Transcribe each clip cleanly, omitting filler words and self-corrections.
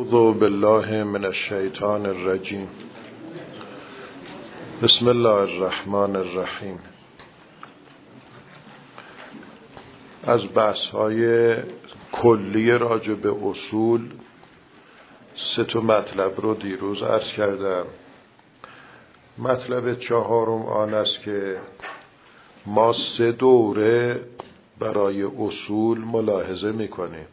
اعوذ بالله من الشیطان الرجیم. بسم الله الرحمن الرحیم. از بحث‌های کلی راجع به اصول 3 مطلب رو دیروز عرض کردم. مطلب 4 آن است که ما 3 دوره برای اصول ملاحظه می‌کنیم.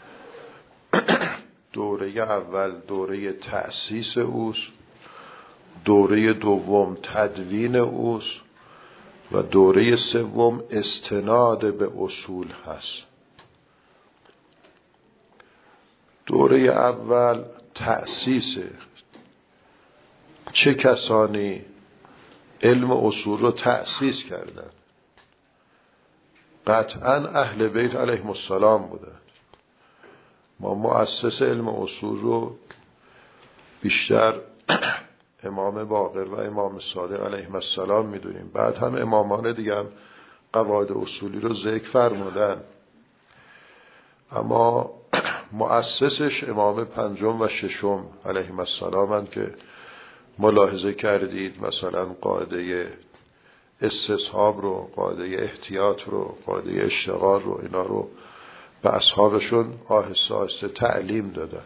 دوره اول دوره تأسیس اوست، دوره دوم تدوین اوست و دوره سوم استناد به اصول هست. دوره اول تأسیسه. چه کسانی علم اصول رو تأسیس کردن؟ قطعاً اهل بیت علیهم السلام بودن. ما مؤسس علم اصول رو بیشتر امام باقر و امام صادق علیهم السلام میدونیم. بعد هم امامان دیگه هم قواعد اصولی رو ذکر فرمودن، اما مؤسسش امام 5 و 6 علیهم السلام هستند که ملاحظه کردید مثلا قاعده استصحاب رو، قاعده احتیاط رو، قاعده اشتغال رو، اینا رو به اصحابشون آهسته آهسته تعلیم دادن.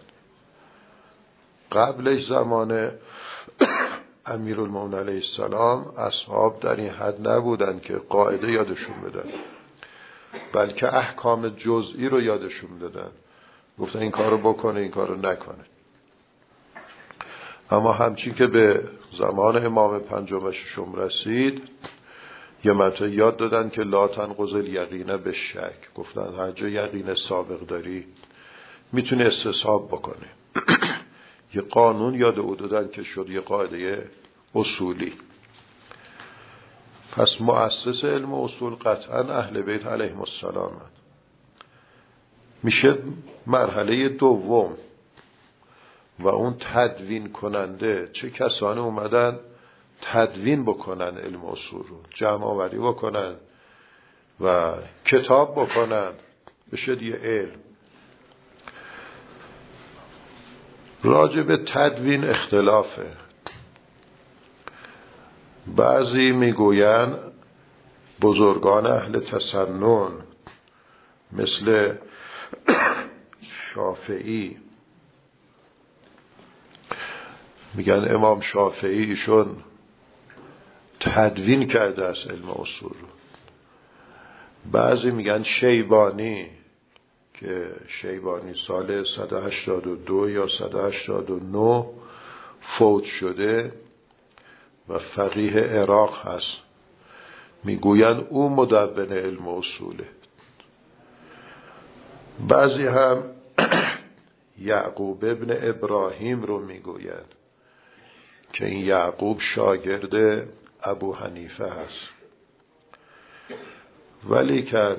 قبلش زمان امیرالمومنین علیه السلام اصحاب در این حد نبودن که قاعده یادشون بدن، بلکه احکام جزئی رو یادشون دادن، گفتن این کار رو بکنه این کار رو نکنه. اما همچین که به زمان امام 5 و 6 رسید، یه مطلب یاد دادن که لا تنقض الیقین به شک. گفتن هر جا یقین سابق داری میتونی استصحاب بکنی. یه قانون یاد او دادن که شد یه قاعده اصولی. پس مؤسس علم اصول قطعا اهل بیت علیهم السلام میشه. مرحله دوم و اون تدوین کننده. چه کسانی اومدن تدوین بکنن علم اصول رو، جمع آوری بکنن و کتاب بکنن، بشه یه علم. راجع به تدوین اختلافه. بعضی میگوین بزرگان اهل تسنن مثل شافعی، میگن امام شافعی ایشون تدوین کرده از علم اصول رو. بعضی میگن شیبانی، که شیبانی سال 182 یا 189 فوت شده و فقیه عراق هست، میگوین او مدون علم اصوله. بعضی هم یعقوب ابن ابراهیم رو میگوین که این یعقوب شاگرد ابو حنیفه هست، ولی که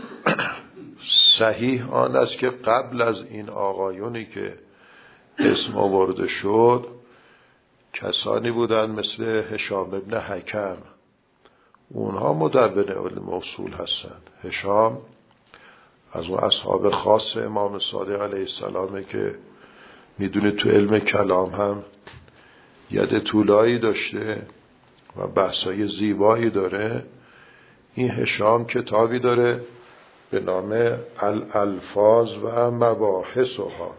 صحیح آن است که قبل از این آقایونی که اسم آورده شد کسانی بودن مثل هشام ابن حکم. اونها مدون علم اصول هستند. هشام از اون اصحاب خاص امام صادق علیه السلامه که میدونه تو علم کلام هم ید طولایی داشته و بحثای زیبایی داره. این هشام کتابی داره به نام الالفاظ و مباحثها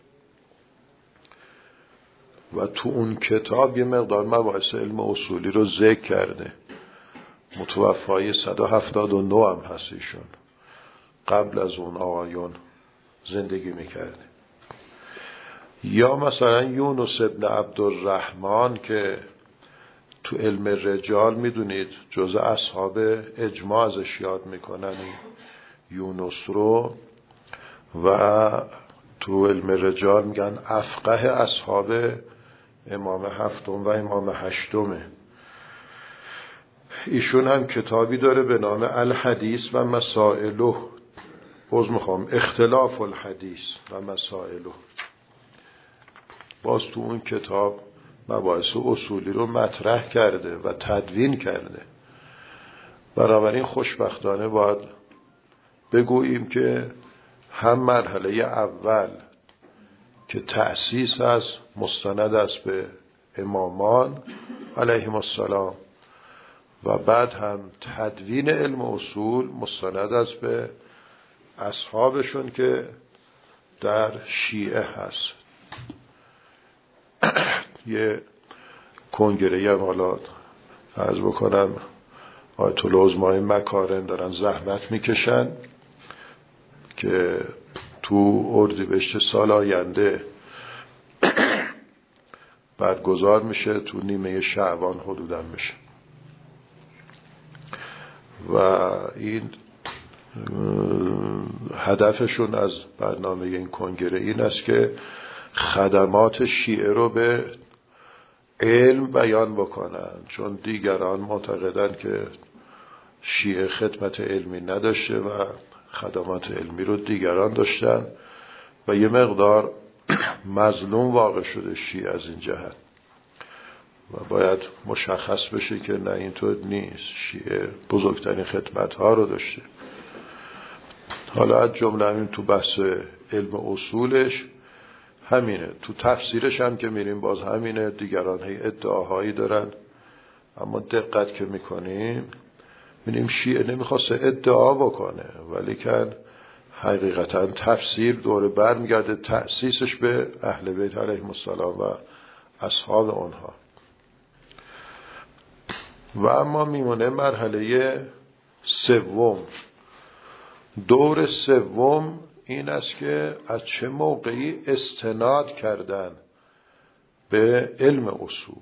و تو اون کتاب یه مقدار مباحث علم اصولی رو ذکر کرده. متوفای 179 هم هست ایشون. قبل از اون آقایون زندگی میکرده. یا مثلا یونس ابن عبدالرحمن که تو علم رجال میدونید جزء اصحاب اجماع ازش یاد میکنن یونس رو، و تو علم رجال میگن افقه اصحاب امام 7 و امام 8. ایشون هم کتابی داره به نام الحدیث و مسائله. اختلاف الحدیث و مسائله. باز تو اون کتاب مباحث اصولی رو مطرح کرده و تدوین کرده. بنابراین خوشبختانه باید بگوییم که هم مرحله اول که تأسیس از مستند است به امامان علیهم السلام و بعد هم تدوین علم اصول مستند است به اصحابشون که در شیعه هست. یه کنگره هم حالا عرض بکنم آیت العظمای مکارم دارن زحمت میکشن که تو اردیبهشت سال آینده برگزار میشه، تو نیمه شعبان حدوداً میشه و این هدفشون از برنامه این کنگره این است که خدمات شیعه رو به علم بیان بکنن، چون دیگران معتقدن که شیعه خدمت علمی نداشته و خدمات علمی رو دیگران داشتن و یه مقدار مظلوم واقع شده شیعه از این جهت و باید مشخص بشه که نه اینطور نیست، شیعه بزرگترین خدمت ها رو داشته. حالا از جمله همین تو بحث علم اصولش همینه، تو تفسیرش هم که میریم باز همینه، دیگران هی ادعاهایی دارن اما دقت که میکنیم میبینیم شیعه نمیخواسته ادعا بکنه ولی که حقیقتا تفسیر دوره برمیگرده تأسیسش به اهل بیت علیهم السلام و اصحاب اونها. و اما میمونه مرحله سوم. دور سوم این است که از چه موقعی استناد کردن به علم اصول.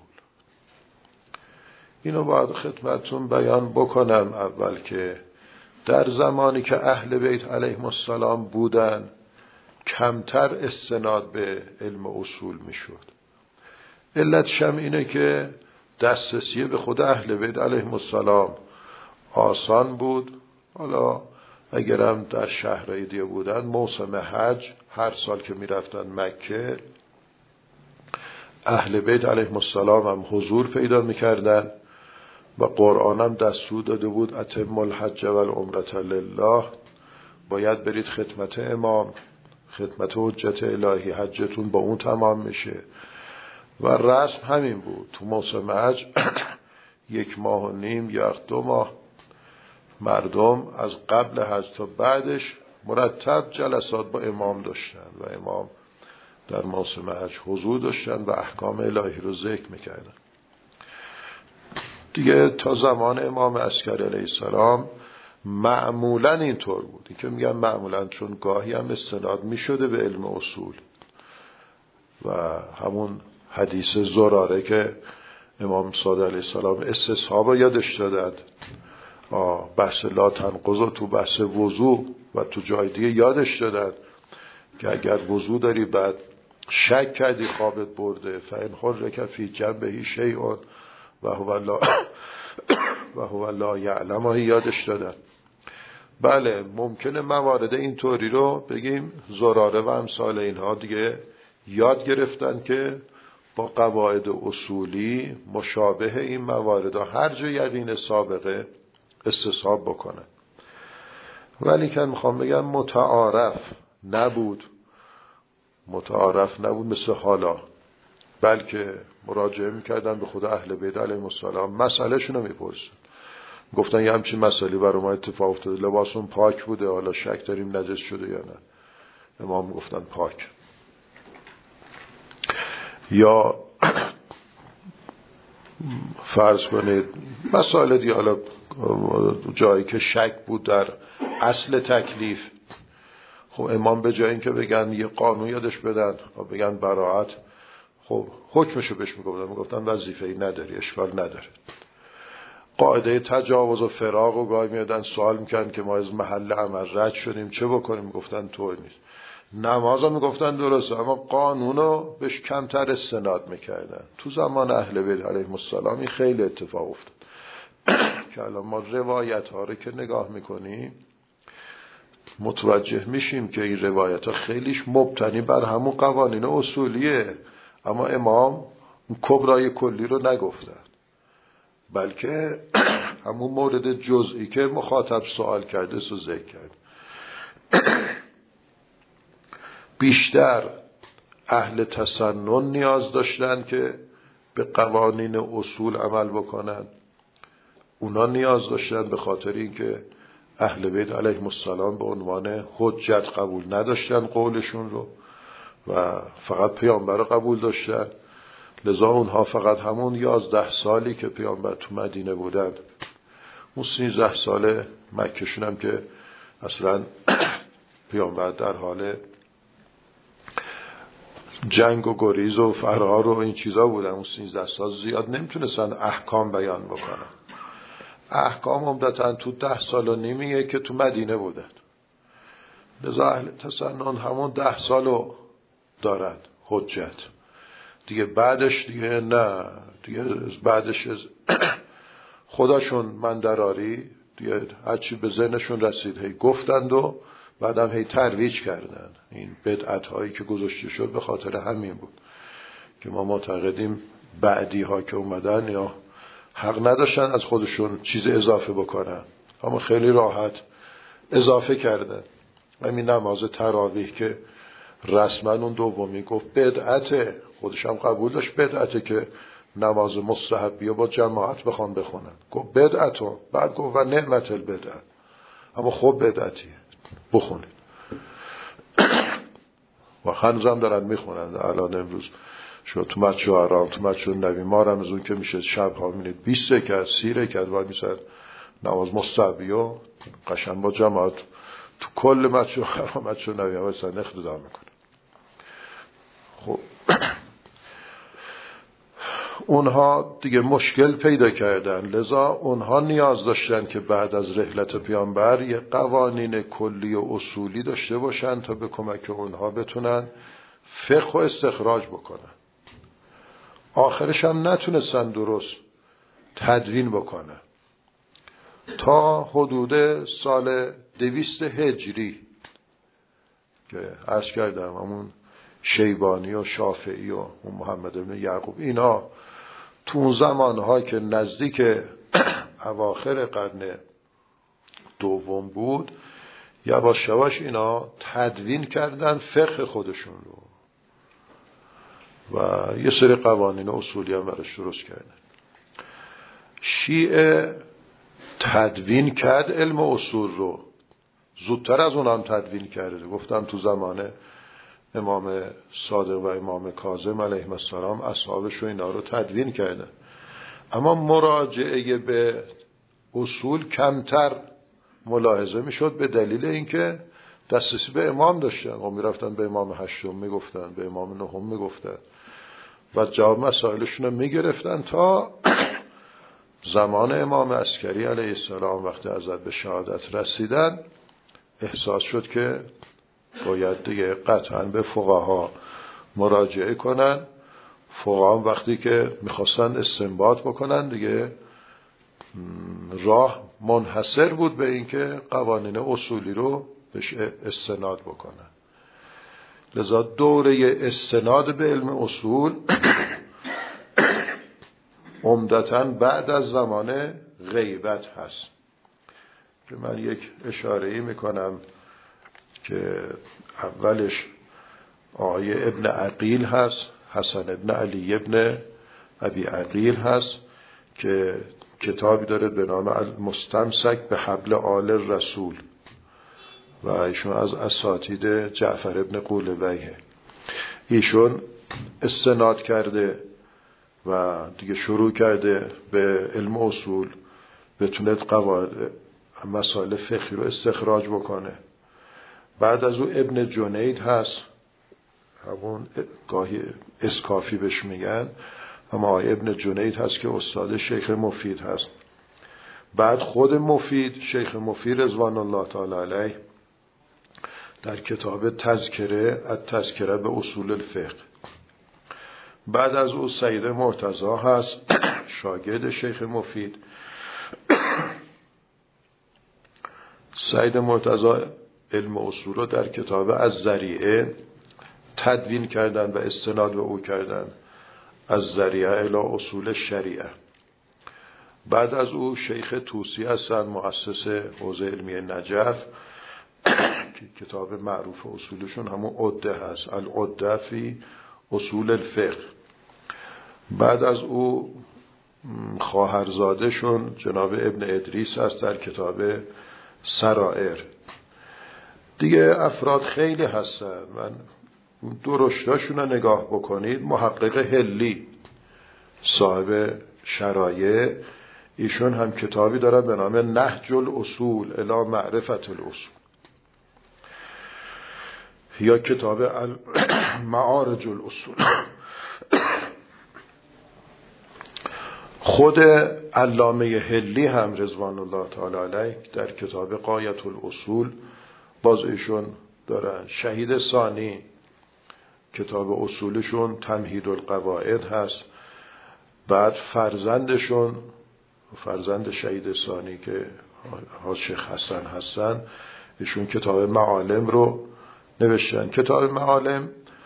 اینو باید خدمتون بیان بکنم اول که در زمانی که اهل بیت علیهم السلام بودن کمتر استناد به علم اصول میشد. علتش هم اینه که دسترسی به خود اهل بیت علیهم السلام آسان بود. حالا اگرم در شهرهای دیگه بودن موسم حج هر سال که میرفتن مکه اهل بیت علیهم السلام هم حضور پیدا میکردن و قرآن هم دستور داده بود اتم الحج و العمرة لله، باید برید خدمت امام، خدمت حجت الهی، حجتون با اون تمام میشه و رسم همین بود. تو موسم حج 1.5 ماه یا 2 ماه مردم از قبل حج تا بعدش مرتب جلسات با امام داشتن و امام در موسم حج حضور داشتن و احکام الهی رو ذکر میکردن. دیگه تا زمان امام عسکری علیه السلام معمولا اینطور بود. این که میگم معمولا چون گاهی هم استناد میشده به علم اصول و همون حدیث زراره که امام صادق علیه السلام استصحاب رو یادش دادند، بحث لا تنقض تو بحث وضو و تو جای دیگه یادش دادند که اگر وضو داری بعد شک کردی خوابت برده فإن حرک فی جنبه شیء و هو لا یعلم یادش دادن. بله ممکنه موارد اینطوری رو بگیم زراره و امثال اینها دیگه یاد گرفتن که با قواعد اصولی مشابه این موارد هر جا یقین سابقه استصحاب بکنن، ولی که میخوام بگم متعارف نبود مثل حالا، بلکه مراجعه میکردن به خود اهل بیت علیهم السلام، مسئله شونو میپرسن. گفتن یه همچین مسئله برای ما اتفاق افتاده، لباسون پاک بوده، حالا شک داریم نجس شده یا نه. امام گفتن پاک. یا فرض کنید مسائل دیگه، حالا جایی که شک بود در اصل تکلیف، خب امام به جای اینکه بگن یه قانون یادش بدن و بگن براءت، خب حکمشو بهش میگفتن وظیفه‌ای نداری، اشکال نداره. قاعده تجاوز و فراق و گاهی میادن سوال میکنن که ما از محل عمل رد شدیم چه بکنیم، میگفتن طور نیست. نماز رو میگفتن درسته اما قانون رو بهش کمتر استناد میکردن. تو زمان اهل بیت علیهم السلام این خیلی اتفاق افتاد که الان ما روایت ها رو که نگاه میکنیم متوجه میشیم که این روایت ها خیلیش مبتنی بر همون قوانین اصولیه، اما امام کبرای کلی رو نگفتن، بلکه همون مورد جزئی که مخاطب سوال کرده سو ذکر کرد. بیشتر اهل تسنن نیاز داشتن که به قوانین اصول عمل بکنن. اونا نیاز داشتن به خاطر اینکه اهل بیت علیهم السلام به عنوان حجت قبول نداشتن قولشون رو و فقط پیامبر رو قبول داشتن. لذا اونها فقط همون 11 سالی که پیامبر تو مدینه بودن، اون 13 سال مکهشون هم که اصلا پیامبر در حال جنگ و گریز و فرار و این چیزا بودن، اون 13 سال زیاد نمیتونستن احکام بیان بکنن. احکام عمدتاً تو 10 سال و نیمیه که تو مدینه بودن. لذا اهل تسنن همون 10 سالو دارن حجت دیگه. بعدش دیگه نه، دیگه بعدش خداشون من دراری دیگه هرچی به ذهنشون رسید هی گفتند و بعدم هی ترویج کردن. این بدعت هایی که گذاشته شد به خاطر همین بود که ما معتقدیم بعدی ها که اومدن یا حق نداشتن از خودشون چیز اضافه بکنن، اما خیلی راحت اضافه کردن. همین نماز تراویح که رسما اون دومی گفت بدعته، خودش هم قبول داشت بدعته که نماز مستحبیه با جماعت بخوان بخونن، گفت بدعتو، بعد گفت و نعمت البدعه، اما خب بدعتیه بخونید. و هنوزم دارن میخونن. الان امروز شو تو مسجد حرام، تو مسجد نبی ما رمضان که میشه شب ها میبینید 20 رکعت 30 رکعت و میسر نماز مستحبیه قشنگ با جماعت تو کل مسجد حرام مسجد نبی ها سن اقتدا میکنه. خب اونها دیگه مشکل پیدا کردن، لذا اونها نیاز داشتن که بعد از رحلت پیامبر یه قوانین کلی و اصولی داشته باشن تا به کمک اونها بتونن فقه و استخراج بکنن. آخرش هم نتونستن درست تدوین بکنن تا حدود سال 200 هجری که عرض کردم همون شیبانی و شافعی و محمد بن یعقوب اینا تو اون زمانها که نزدیک اواخر قرن دوم بود یواش یواش اینا تدوین کردن فقه خودشون رو و یه سری قوانین اصولی هم برش درست کردن. شیعه تدوین کرد علم اصول رو، زودتر از اون هم تدوین کرده. گفتم تو زمان امام صادق و امام کاظم علیهم السلام اصحابش و اینا رو تدوین کردن، اما مراجعه به اصول کمتر ملاحظه میشد به دلیل اینکه دسترسی به امام داشتن و میرفتن به امام هشتم میگفتن، به امام نهم میگفتن و جواب مسائلشون رو میگرفتن تا زمان امام عسکری علیه السلام وقتی حضرت به شهادت رسیدن احساس شد که باید دیگه قطعا به فقها مراجعه کنن. فقها وقتی که میخواستن استنباط بکنن دیگه راه منحصر بود به اینکه قوانین اصولی رو بهش استناد بکنن. لذا دوره استناد به علم اصول عمدتاً بعد از زمان غیبت هست که من یک اشاره‌ای میکنم که اولش آقای ابن عقیل هست، حسن ابن علی ابن ابی عقیل هست که کتابی داره به نام المستمسک به حبل آل رسول و ایشون از اساتید جعفر ابن قولویه. ایشون استناد کرده و دیگه شروع کرده به علم اصول بتونه قواعد مسائل فقهی رو استخراج بکنه. بعد از او ابن جنید هست، همون گاهی اسکافی بهش میگن، اما ابن جنید هست که استاد شیخ مفید هست. بعد خود مفید، شیخ مفید رضوان الله تعالی علیه، در کتاب تذکره التذکره به اصول الفقه. بعد از او سید مرتضی هست، شاگرد شیخ مفید. سید مرتضی علم اصول رو در کتاب الذریعه تدوین کردن و استناد به او کردن، الذریعه الی اصول شریعه. بعد از او شیخ طوسی هستن، مؤسس حوزه علمی نجف که کتاب معروف اصولشون همون عده هست، العده فی اصول الفقه. بعد از او خواهرزادهشون جناب ابن ادریس هست در کتاب سرائر. دیگه افراد خیلی هستن. من درشتاشون رو نگاه بکنید. محقق هلی صاحب شرایع، ایشون هم کتابی داره به نام نهج الاصول الی معرفت الاصول، یا کتاب معارج الاصول. خود علامه هلی هم رضوان الله تعالی علیه در کتاب غایت الاصول باز ایشون دارن. شهید ثانی کتاب اصولشون تمهید القواعد هست. بعد فرزندشون، فرزند شهید ثانی که حاج شیخ حسن هستن، ایشون کتاب معالم رو نوشتن. کتاب معالم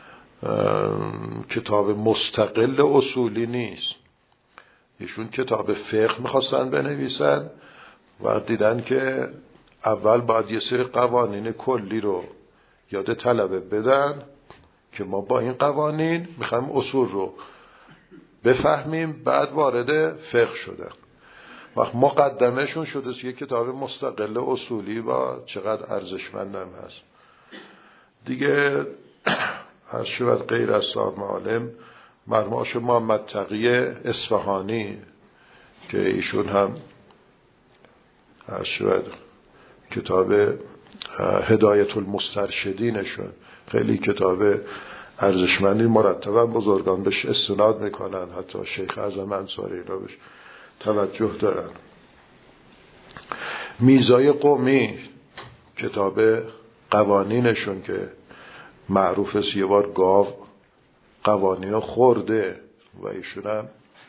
کتاب مستقل اصولی نیست. ایشون کتاب فقه میخواستن بنویسن و دیدن که اول باید یه سری قوانین کلی رو یاد طلبه بدن که ما با این قوانین میخوایم اصول رو بفهمیم، بعد وارد فقه شدن. وقت مقدمهشون شده یه کتاب مستقل اصولی با چقدر ارزشمندم هست دیگه. از شود غیر از صاحب معالم مرماش محمد تقی اصفهانی که ایشون هم از شود کتاب هدایت المسترشدینشون خیلی کتاب ارزشمندی، مرتبا بزرگان بهش استناد میکنن، حتی شیخ اعظم انصاری را بهش توجه دارن. میزای قومی کتاب قوانینشون که معروف است، یه بار گاو قوانین خورده و ایشون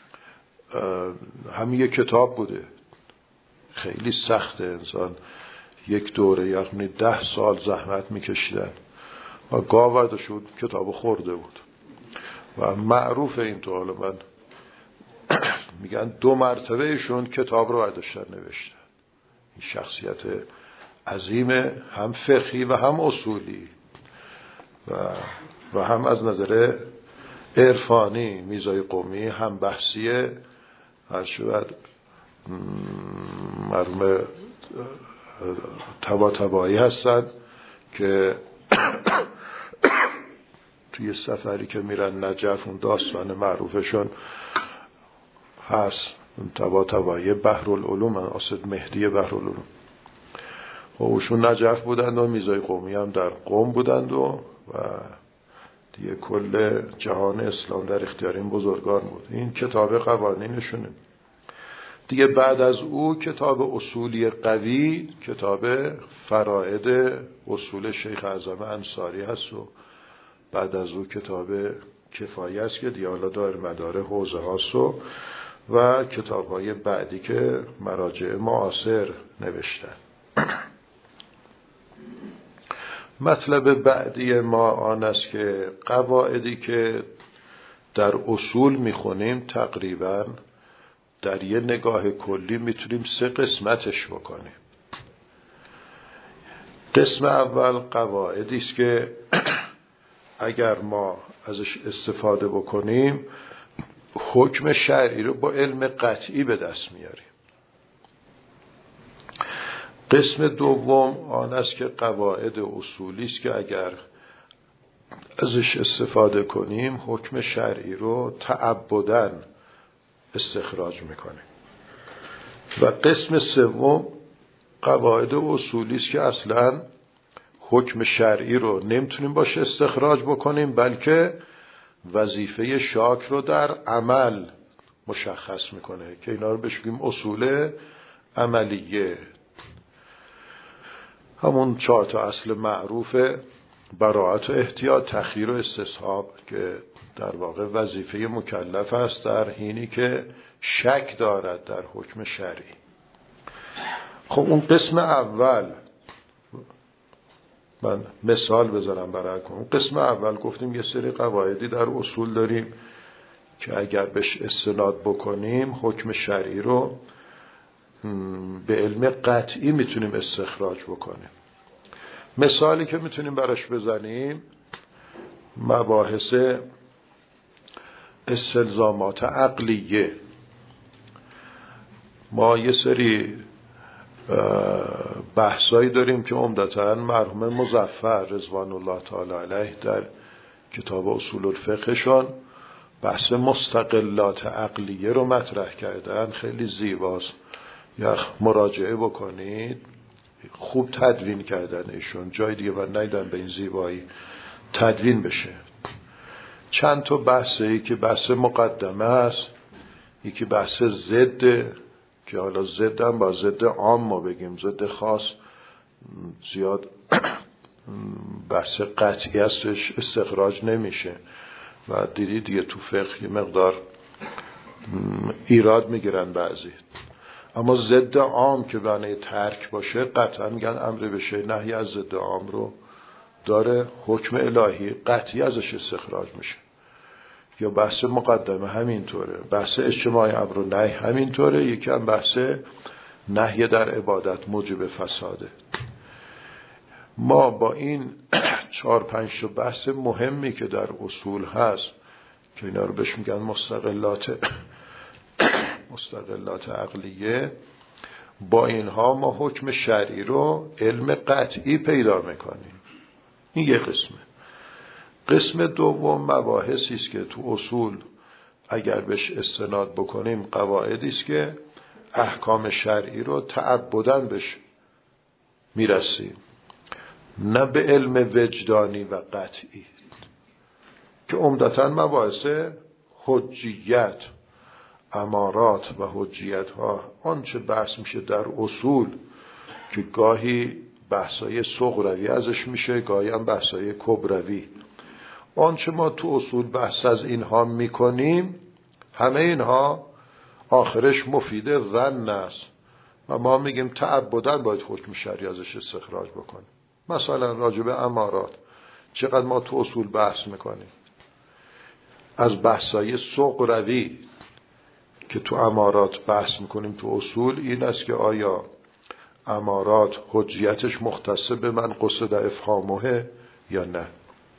هم یه کتاب بوده. خیلی سخته، انسان یک دوره یعنی 10 سال زحمت میکشیدن و گاو شد کتاب خورده بود و معروف این تو. حالا من میگن 2 مرتبه ایشون کتاب رو داشتن نوشتن. این شخصیت عظیم، هم فقهی و هم اصولی و هم از نظر عرفانی. میزای قومی هم بحثیه، هر شود مرحوم طباطبایی هستن که توی سفری که میرن نجف اون داستان معروفشون هست. طباطبایی بحرالعلوم، اسد مهدی بحرالعلوم. و اوشون نجف بودند و میزای قومی هم در قم بودند و دیگه کل جهان اسلام در اختیار این بزرگان بود. این کتاب قوانینشونه دیگه. بعد از او کتاب اصولی قوی، کتاب فرائد اصول شیخ اعظم انصاری هست و بعد از او کتاب کفایه است که دیالا دار مدار حوزه هاست و کتاب های بعدی که مراجع معاصر نوشتن. مطلب بعدی ما آن است که قواعدی که در اصول میخونیم تقریباً در یه نگاه کلی میتونیم 3 قسمتش بکنیم. قسم اول قواعدی است که اگر ما ازش استفاده بکنیم حکم شرعی رو با علم قطعی به دست میاریم. قسم دوم آن است که قواعد اصولی است که اگر ازش استفاده کنیم حکم شرعی رو تعبداً استخراج میکنیم. و قسم سوم قواعد اصولی است که اصلاً حکم شرعی رو نمیتونیم باشه استخراج بکنیم، بلکه وظیفه شاک رو در عمل مشخص میکنه که اینا رو بهش میگیم اصول عملیه. همون 4 اصل معروف براءت و احتیاط، تخییر و استصحاب که در واقع وظیفه مکلف است در حینی که شک دارد در حکم شرعی. خب اون قسم اول من مثال بذارم براتون. اون قسم اول گفتیم یه سری قواعدی در اصول داریم که اگر بهش استناد بکنیم حکم شرعی رو به علم قطعی میتونیم استخراج بکنیم. مثالی که میتونیم براش بزنیم مباحث استلزامات عقلیه. ما یه سری بحثایی داریم که عمدتاً مرحوم مظفر رضوان الله تعالی علیه در کتاب اصول الفقهشان بحث مستقلات عقلیه رو مطرح کردن. خیلی زیباست، یا مراجعه بکنید. خوب تدوین کردن ایشون، جای دیگه من ندیدم به این زیبایی تدوین بشه. چند تا بحثی که بحث مقدمه است، یکی بحث ضد که حالا ضد هم با ضد عام ما بگیم، ضد خاص زیاد بحث قطعی هستش استخراج نمیشه و دیدی دیگه تو فقه یه مقدار ایراد میگیرن بعضی. اما ضد عام که معنی ترک باشه قطعا میگن امر بشه نهی از ضد عام رو داره، حکم الهی قطعی ازش استخراج میشه. یا بحث مقدمه همینطوره، بحث اجتماعی امر و نهی همینطوره. یکی هم بحث نهی در عبادت موجب فساده. ما با این 4-5 بحث مهمی که در اصول هست که اینا رو بهش میگن مستقلات عقلیه، با اینها ما حکم شرعی رو علم قطعی پیدا میکنیم. این یه قسمه. قسم دوم مباحثی است که تو اصول اگر بهش استناد بکنیم قواعدی است که احکام شرعی رو تعبداً بهش میرسیم، نه به علم وجدانی و قطعی، که عمدتاً مباحث حجیت، امارات و حجیت ها. آنچه بحث میشه در اصول که گاهی بحثای صغروی ازش میشه، گاهی هم بحثای کبروی. آنچه ما تو اصول بحث از اینها میکنیم، همه اینها آخرش مفید ظن است و ما میگیم تعبداً باید حکم شرعی ازش استخراج بکنیم. مثلا راجع به امارات چقدر ما تو اصول بحث میکنیم از بحثای صغروی که تو امارات بحث میکنیم. تو اصول این است که آیا امارات حجیتش مختص به من قصد افهامه یا نه،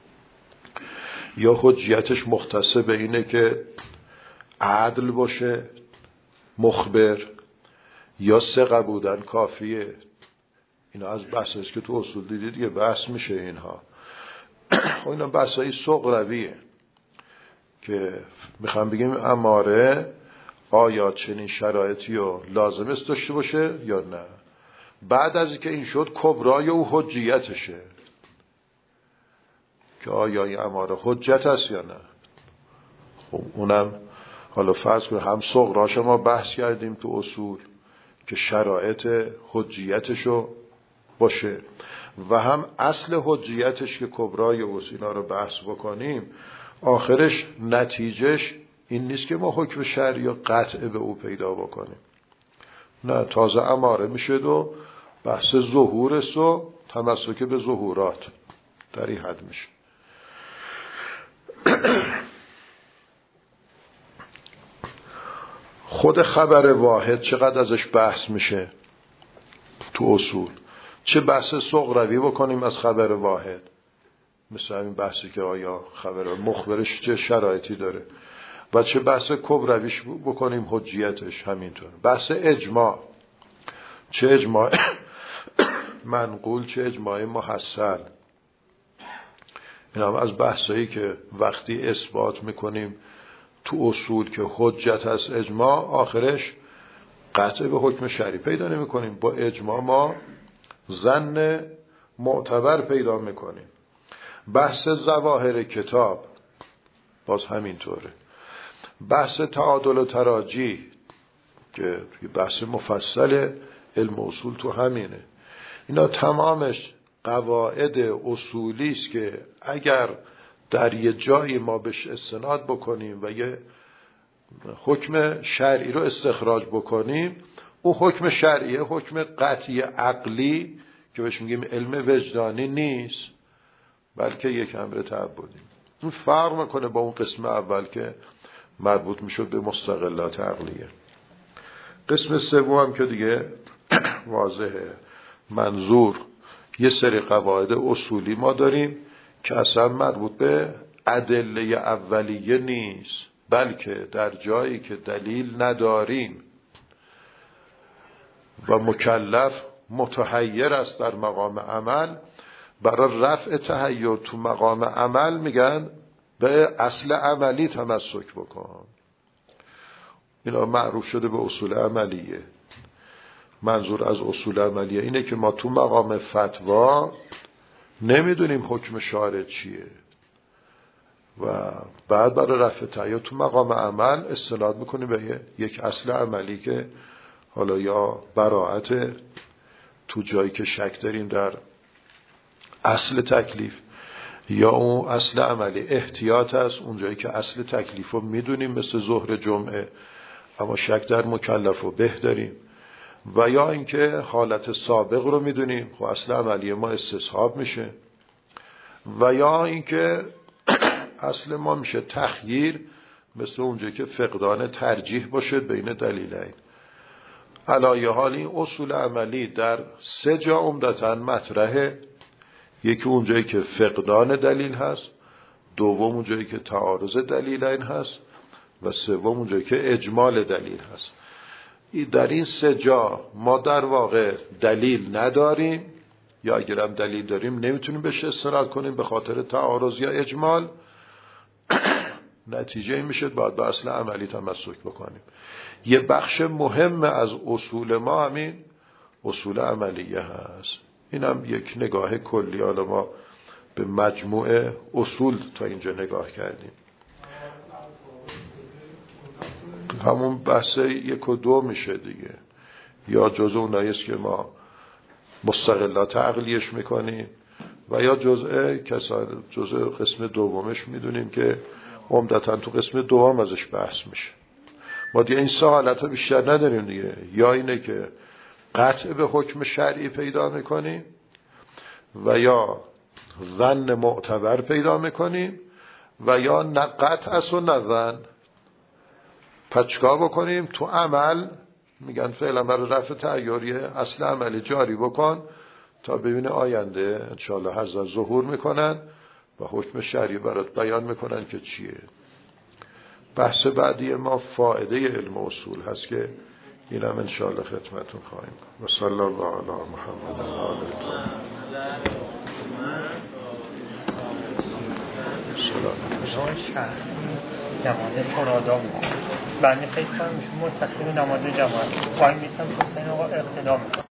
یا حجیتش مختص به اینه که عدل باشه مخبر، یا ثقه بودن کافیه. اینا از بحث است که تو اصول دیدید دیگه بحث میشه. اینها اینا بحثای صغرویه که میخوام بگیم اماره آیا چنین شرایطی رو لازم است داشته باشه یا نه. بعد از اینکه این شد کبرای او حجیتشه که آیا این اماره حجت است یا نه. خب اونم حالا فرض کنیم هم صغراش ما بحث کردیم تو اصول که شرایط حجیتشو باشه و هم اصل حجیتش که کبرای اوست. اینا رو بحث بکنیم آخرش نتیجهش این نیست که ما حکم شرعی یا قطع به او پیدا بکنیم، نه، تازه اماره میشه و بحث ظهورست و تمسک به ظهورات در این حد میشه. خود خبر واحد چقدر ازش بحث میشه تو اصول. چه بحث صغروی بکنیم از خبر واحد، مثل این بحثی که آیا خبر مخبرش چه شرایطی داره، و چه بحث کبرویش بکنیم حجیتش همینطور. بحث اجماع، چه اجماع منقول چه اجماع محسن. این هم از بحثایی که وقتی اثبات میکنیم تو اصول که حجت از اجماع آخرش قطع به حکم شرعی پیدا نمی کنیم. با اجماع ما ظن معتبر پیدا میکنیم. بحث ظواهر کتاب باز همینطوره. بحث تعادل و تراجی که بحث مفصل علم اصول تو همینه. اینا تمامش قواعد اصولی است که اگر در یه جایی ما بهش استناد بکنیم و یه حکم شرعی رو استخراج بکنیم، او حکم شرعی حکم قطعی عقلی که بهش میگیم علم وجدانی نیست، بلکه یک امر تعبدی. این فرق میکنه با اون قسم اول که مربوط میشد به مستقلات عقلیه. قسم سوم که دیگه واضحه، منظور یه سری قواعد اصولی ما داریم که اصلا مربوط به ادله اولیه نیست، بلکه در جایی که دلیل نداریم و مکلف متحیر است در مقام عمل، برای رفع تحیر تو مقام عمل میگن به اصل عملی تمسک بکن. اینا معروف شده به اصول عملیه. منظور از اصول عملیه اینه که ما تو مقام فتوا نمیدونیم حکم شارع چیه و بعد برای رفع تحیر تو مقام عمل استناد میکنیم به یک اصل عملی که حالا یا براءت تو جایی که شک داریم در اصل تکلیف، یا اون اصل عملی احتیاط است اون جایی که اصل تکلیف رو میدونیم مثل ظهر جمعه اما شک در مکلف رو به داریم، و یا اینکه حالت سابق رو میدونیم خب اصل عملی ما استصحاب میشه، و یا اینکه اصل ما میشه تخییر مثل اونجایی که فقدان ترجیح باشه بین دلیلین. علایه حال این اصول عملی در 3 جا عمدتاً مطرحه. یکی اونجایی که فقدان دلیل هست، دوم اونجایی که تعارض دلیلین هست و سوم اونجایی که اجمال دلیل هست. در این 3 جا ما در واقع دلیل نداریم یا اگرم دلیل داریم نمیتونیم بهش استناد کنیم به خاطر تعارض یا اجمال. نتیجه این میشه باید به اصل عملی تمسک بکنیم. یه بخش مهم از اصول ما همین اصول عملیه هست. این هم یک نگاه کلی. حالا ما به مجموعه اصول تا اینجا نگاه کردیم. همون بحث 1 و 2 میشه دیگه، یا جزء اوناییست که ما مستقلات عقلیش میکنیم و یا جزء قسم دومش میدونیم که عمدتاً تو قسم دوم ازش بحث میشه. ما دیگه این 3 حالت ها بیشتر نداریم دیگه. یا اینه که قطع به حکم شرعی پیدا میکنیم و یا ظن معتبر پیدا میکنیم و یا نه قطع است و نه ظن. پچکا بکنیم تو عمل میگن فعلا برای رفع تحیری اصل عملی جاری بکن تا ببینه آینده انشاءالله حضرت ظهور میکنن و حکم شرعی برات بیان میکنن که چیه. بحث بعدی ما فائده علم اصول هست که اینم انشاءالله خدمتون خواهیم. و صلی الله علی محمد و آله الطاهرین. نماز فرادا میکنم. بنده فکر کنم ایشون متصل به نماز جماعت. پایین میستم که حسین آقا اقتدا میکنم.